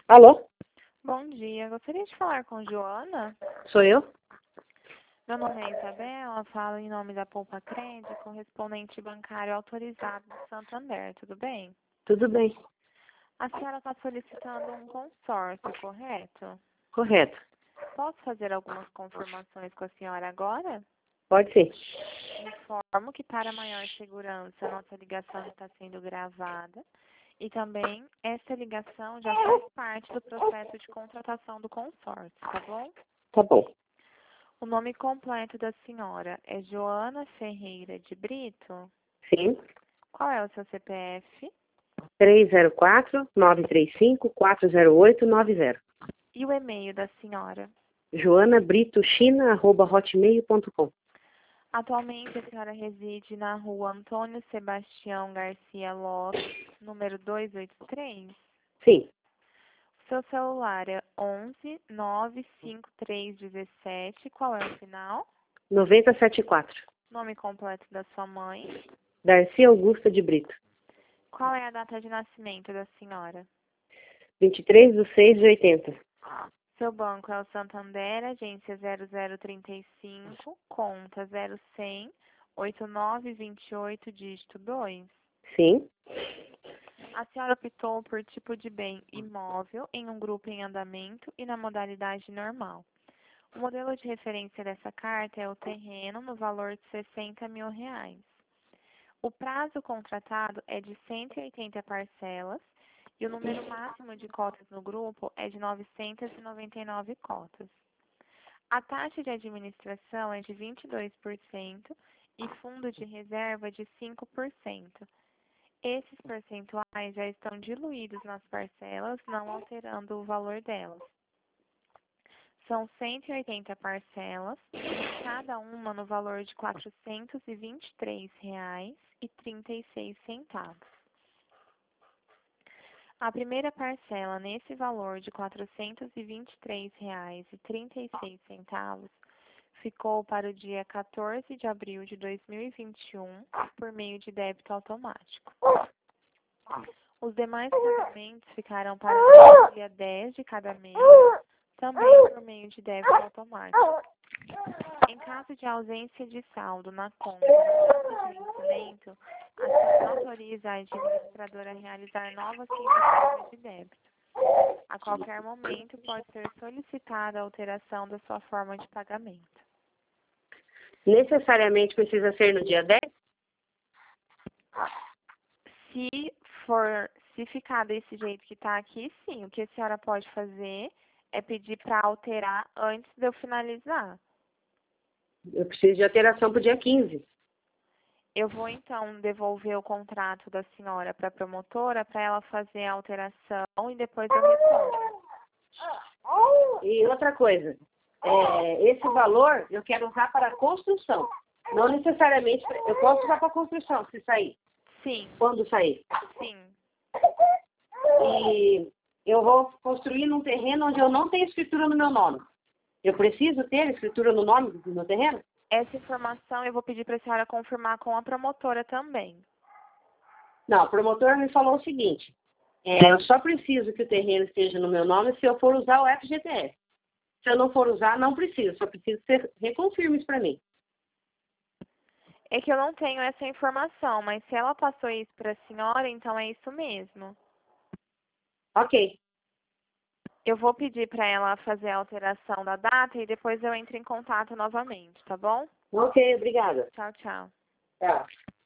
Alô? Bom dia, gostaria de falar com Joana. Sou eu? Meu nome é Isabela, falo em nome da Poupa Cred, correspondente bancário autorizado do Santander, tudo bem? Tudo bem. A senhora está solicitando um consórcio, correto? Correto. Posso fazer algumas confirmações com a senhora agora? Pode ser. Informo que para maior segurança nossa ligação está sendo gravada e também essa ligação já faz parte do processo de contratação do consórcio, tá bom? Tá bom. O nome completo da senhora é Joana Ferreira de Brito? Sim. Qual é o seu CPF? 304-935-40890. E o e-mail da senhora? joanabritochina@hotmail.com. Atualmente a senhora reside na rua Antônio Sebastião Garcia Lopes, número 283? Sim. Seu celular é 11 95317. Qual é o final? 974. Nome completo da sua mãe? Darcy Augusta de Brito. Qual é a data de nascimento da senhora? 23/6/80. Seu banco é o Santander, agência 0035, conta 0100 8928, dígito 2. Sim. A senhora optou por tipo de bem imóvel em um grupo em andamento e na modalidade normal. O modelo de referência dessa carta é o terreno no valor de R$60 mil. O prazo contratado é de 180 parcelas e o número máximo de cotas no grupo é de 999 cotas. A taxa de administração é de 22% e fundo de reserva de 5%. Esses percentuais já estão diluídos nas parcelas, não alterando o valor delas. São 180 parcelas, cada uma no valor de R$ 423,36. A primeira parcela nesse valor de R$ 423,36 ficou para o dia 14 de abril de 2021 por meio de débito automático. Os demais pagamentos ficaram para o dia 10 de cada mês, também por meio de débito automático. Em caso de ausência de saldo na conta no prazo de vencimento, a senhora autoriza a administradora a realizar novas tentativas de débito. A qualquer momento pode ser solicitada a alteração da sua forma de pagamento. Necessariamente precisa ser no dia 10? Se ficar desse jeito que está aqui, sim. O que a senhora pode fazer é pedir para alterar antes de eu finalizar. Eu preciso de alteração para o dia 15. Eu vou, então, devolver o contrato da senhora para a promotora para ela fazer a alteração e depois eu retorno. E outra coisa, esse valor eu quero usar para a construção. Não necessariamente, eu posso usar para a construção, se sair. Sim. Quando sair. Sim. E eu vou construir num terreno onde eu não tenho escritura no meu nome. Eu preciso ter escritura no nome do meu terreno? Essa informação eu vou pedir para a senhora confirmar com a promotora também. Não, o promotor me falou o seguinte, eu só preciso que o terreno esteja no meu nome se eu for usar o FGTS. Se eu não for usar, não preciso, só preciso que você reconfirme isso para mim. É que eu não tenho essa informação, mas se ela passou isso para a senhora, então é isso mesmo. Ok. Eu vou pedir para ela fazer a alteração da data e depois eu entro em contato novamente, tá bom? Ok, obrigada. Tchau, tchau. Tchau.